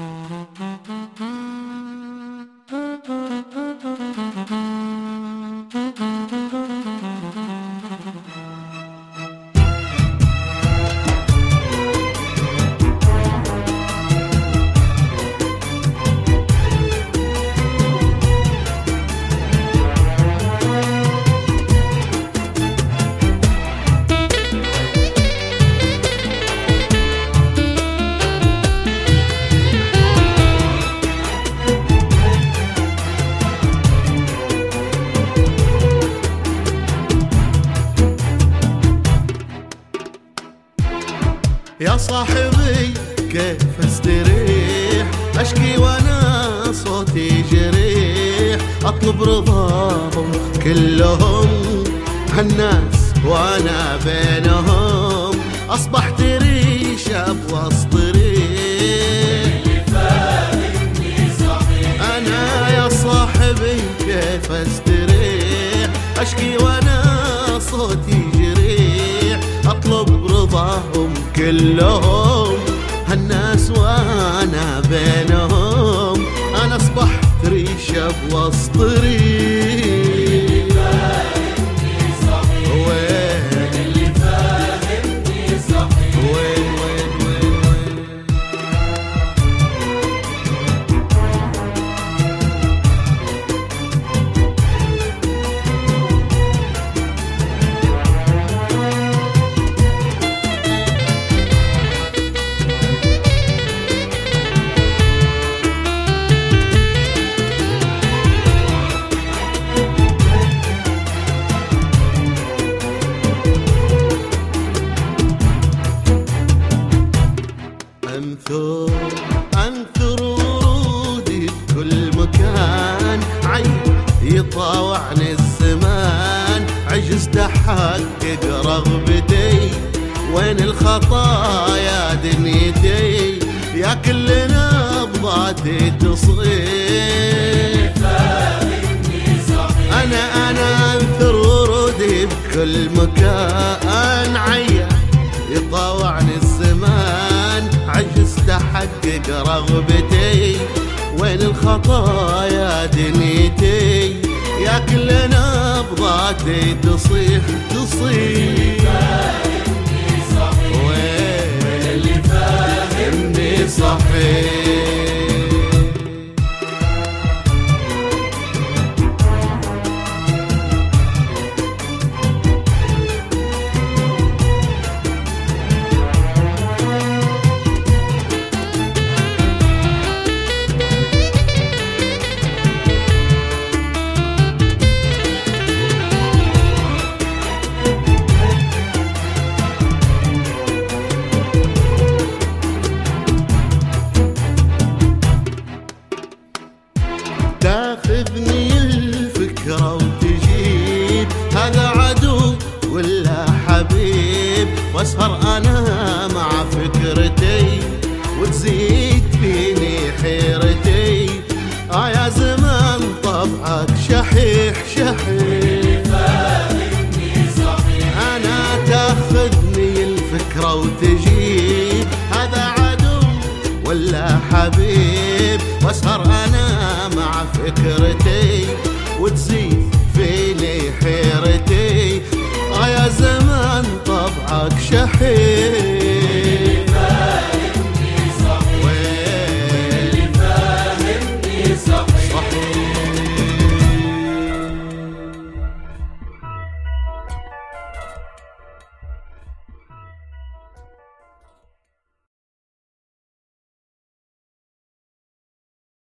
يا صاحبي كيف استريح، اشكي وانا صوتي جريح، اطلب رضاهم كلهم هالناس وانا بينهم، اصبحت ريشة بوسط ريح. انا يا صاحبي كيف استريح، اشكي وانا صوتي جريح، اطلب رضاهم كلهم هالناس وانا بينهم، انا اصبحت ريشة بوسط ريح. وين اللي فاهمني صحيح؟ وين وين وين وين أنثر ورودي بكل مكان، عين يطاوعني الزمان، عجزت أحقق رغبتي، وين الخطايا دنيتي، يا كل نبضاتي تصيح. أنا أنثر ورودي بكل مكان، عين يطاوعني الزمان، عجزت أحقق رغبتي، وين الخطايا دنيتي، يا كل نبضاتي تصيح تصيح. وين اللي فاهمني صحيح؟ تاخذني الفكرة وتجيب، هذا عدو ولا حبيب، واسهر انا مع فكرتي، وتزيد فيني حيرتي، يا زمان طبعك شحيح شحيح. انا تاخذني الفكرة وتجيب، هذا عدو ولا حبيب، واسهر انا مع فكرتي، وتزيد فيني حيرتي، يا زمان طبعك شحيح.